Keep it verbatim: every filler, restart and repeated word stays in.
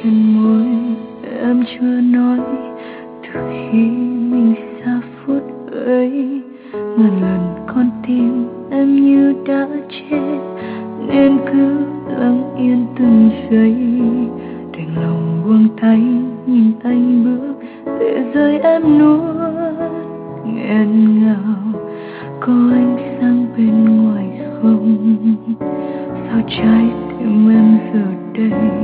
trên môi em chưa nói từ khi mình xa phút ấy. Ngàn lần con tim em như đã chết nên cứ lặng yên từng giây, đành lòng buông tay nhìn anh bước lệ rơi em nuốt nghẹn ngào. Có ánh sáng bên ngoài không? Sao trái tim em giờ đây